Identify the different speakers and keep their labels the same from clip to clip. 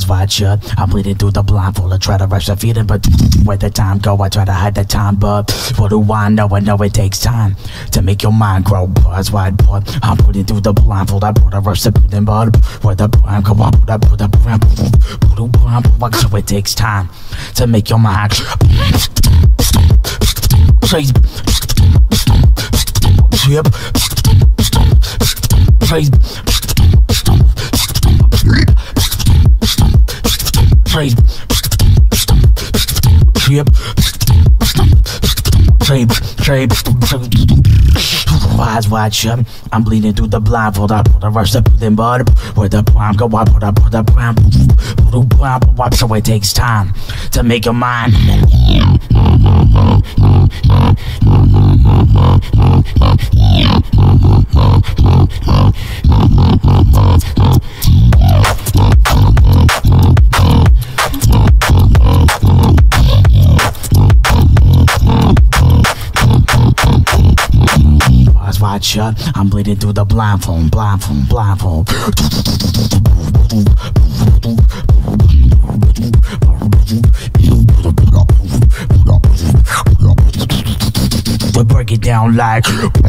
Speaker 1: eyes wide shut. I'm bleeding through the blindfold. I try to rush the feeling, but where the time go, I try to hide the time. But what do I know? I know it takes time to make your mind grow. Eyes wide put. I'm bleeding through the blindfold. I put a rush the feeling, but where the time go, I put the blindfold. So it takes time to make your mind praise. Yep. Praise. Praise. Yep. Eyes wide shut. I'm bleeding through the blindfold. I put a rush to put in bud. Where the prime go, I put the prime. So it takes time to make your mind. Wide shut, I'm bleeding through the blindfold. We break it down like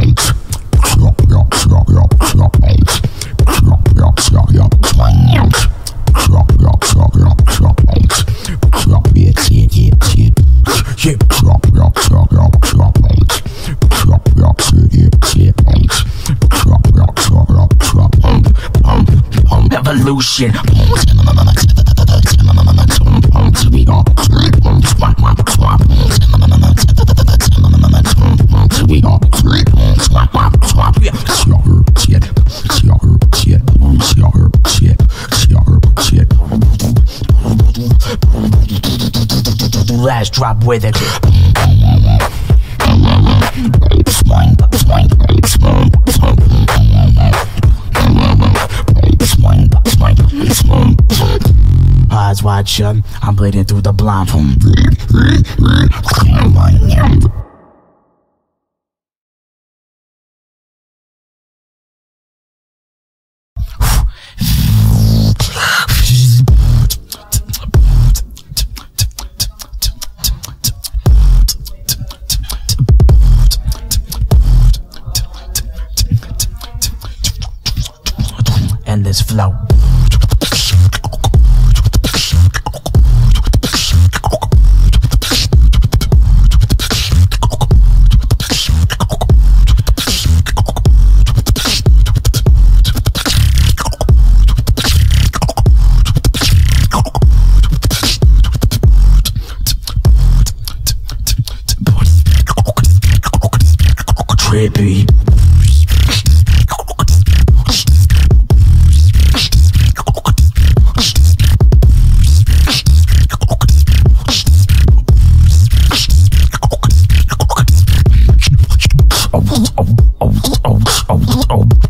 Speaker 1: evolution. Last drop with it. Eyes wide shut, I'm bleeding through the blindfold. Endless flow. Trippy. Oh.